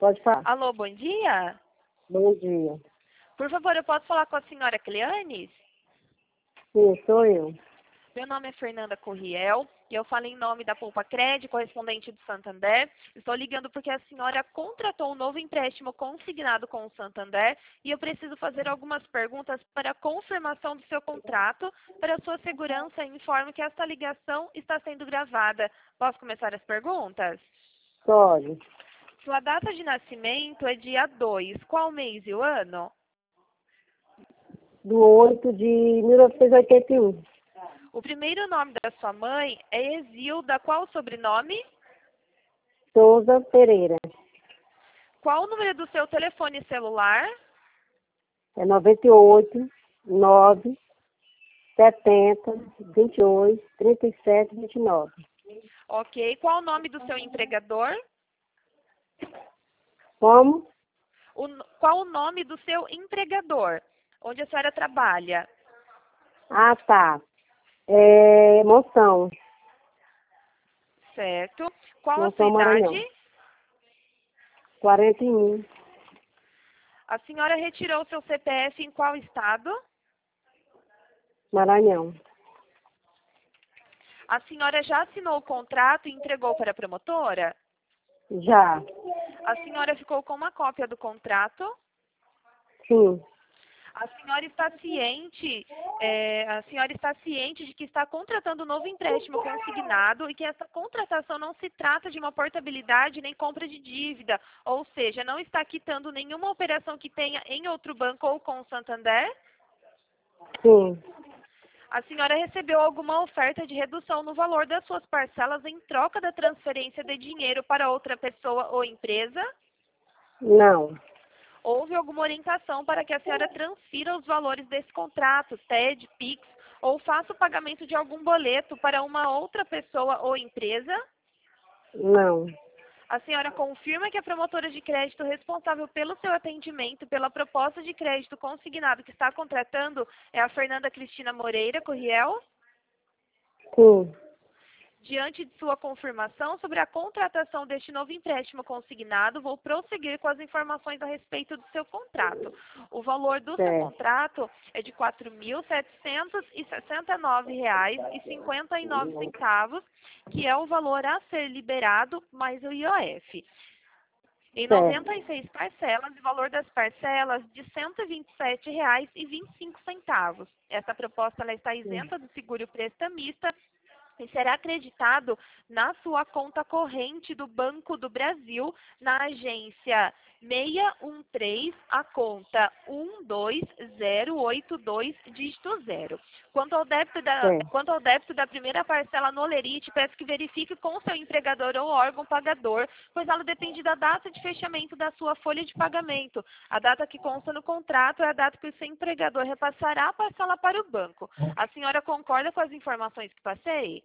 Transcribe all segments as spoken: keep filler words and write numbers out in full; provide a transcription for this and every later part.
Pode falar. Alô, bom dia. Bom dia. Por favor, eu posso falar com a senhora Cleanes? Sim, sou eu. Meu nome é Fernanda Corriel e eu falo em nome da Poupa Cred, correspondente do Santander. Estou ligando porque a senhora contratou um novo empréstimo consignado com o Santander e eu preciso fazer algumas perguntas para a confirmação do seu contrato. Para a sua segurança, informo que esta ligação está sendo gravada. Posso começar as perguntas? Pode. Sua data de nascimento é dia dois. Qual mês e o ano? Do oito de mil novecentos e oitenta e um. O primeiro nome da sua mãe é Exilda. Qual o sobrenome? Souza Pereira. Qual o número do seu telefone celular? É noventa e oito, nove, setenta, vinte e oito, trinta e sete, vinte e nove. Ok. Qual o nome do seu empregador? Como? O, qual o nome do seu empregador? Onde a senhora trabalha? Ah, tá. É Monção. Certo. Qual a sua Monção Maranhão. idade? quarenta e um. A senhora retirou seu C P F em qual estado? Maranhão. A senhora já assinou o contrato e entregou para a promotora? Já. A senhora ficou com uma cópia do contrato? Sim. A senhora está ciente, é, a senhora está ciente de que está contratando um novo empréstimo consignado e que essa contratação não se trata de uma portabilidade nem compra de dívida, ou seja, não está quitando nenhuma operação que tenha em outro banco ou com o Santander? Sim. A senhora recebeu alguma oferta de redução no valor das suas parcelas em troca da transferência de dinheiro para outra pessoa ou empresa? Não. Houve alguma orientação para que a senhora transfira os valores desse contrato, T E D, Pix, ou faça o pagamento de algum boleto para uma outra pessoa ou empresa? Não. A senhora confirma que a promotora de crédito responsável pelo seu atendimento pela proposta de crédito consignado que está contratando é a Fernanda Cristina Moreira Corriel? Sim. Diante de sua confirmação sobre a contratação deste novo empréstimo consignado, vou prosseguir com as informações a respeito do seu contrato. O valor do seu Certo. contrato é de quatro mil setecentos e sessenta e nove reais e cinquenta e nove centavos, que é o valor a ser liberado mais o I O F. Em noventa e seis parcelas, o valor das parcelas de cento e vinte e sete reais e vinte e cinco centavos. Essa proposta ela está isenta do seguro prestamista e será acreditado na sua conta corrente do Banco do Brasil, na agência seis um três, a conta um dois zero oito dois, dígito zero. Quanto ao débito da, Certo. quanto ao débito da primeira parcela no Olerite, peço que verifique com o seu empregador ou órgão pagador, pois ela depende da data de fechamento da sua folha de pagamento. A data que consta no contrato é a data que o seu empregador repassará a parcela para o banco. A senhora concorda com as informações que passei?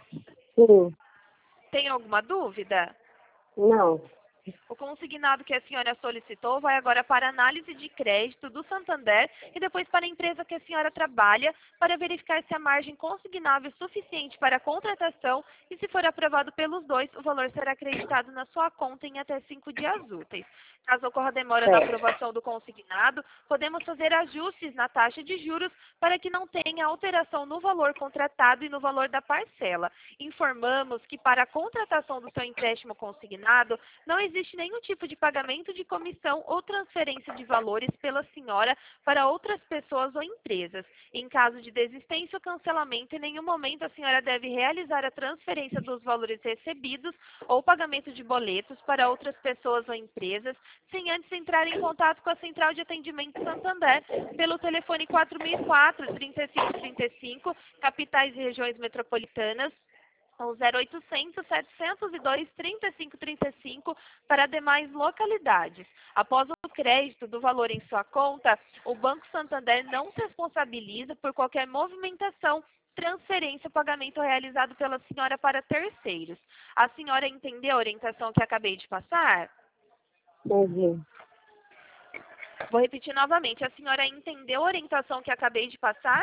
Sim. Tem alguma dúvida? Não. O consignado que a senhora solicitou vai agora para análise de crédito do Santander e depois para a empresa que a senhora trabalha para verificar se a margem consignável é suficiente para a contratação e, se for aprovado pelos dois, o valor será acreditado na sua conta em até cinco dias úteis. Caso ocorra demora na Certo. aprovação do consignado, podemos fazer ajustes na taxa de juros para que não tenha alteração no valor contratado e no valor da parcela. Informamos que para a contratação do seu empréstimo consignado, não existe nenhum tipo de pagamento de comissão ou transferência de valores pela senhora para outras pessoas ou empresas. Em caso de desistência ou cancelamento, em nenhum momento a senhora deve realizar a transferência dos valores recebidos ou pagamento de boletos para outras pessoas ou empresas, sem antes entrar em contato com a Central de Atendimento Santander pelo telefone quatro mil e quatro, trinta e cinco trinta e cinco, capitais e regiões metropolitanas, ao zero oitocentos, setecentos e dois, trinta e cinco trinta e cinco para demais localidades. Após o crédito do valor em sua conta, o Banco Santander não se responsabiliza por qualquer movimentação, transferência ou pagamento realizado pela senhora para terceiros. A senhora entendeu a orientação que acabei de passar? Entendi. Vou repetir novamente. A senhora entendeu a orientação que acabei de passar?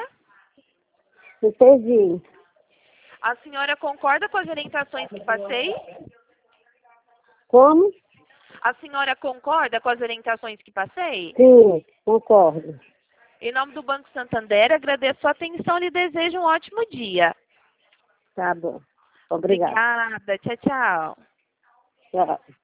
Entendi. A senhora concorda com as orientações que passei? Como? A senhora concorda com as orientações que passei? Sim, concordo. Em nome do Banco Santander, agradeço a atenção e lhe desejo um ótimo dia. Tá bom. Obrigada. Obrigada. Tchau, tchau. Tchau.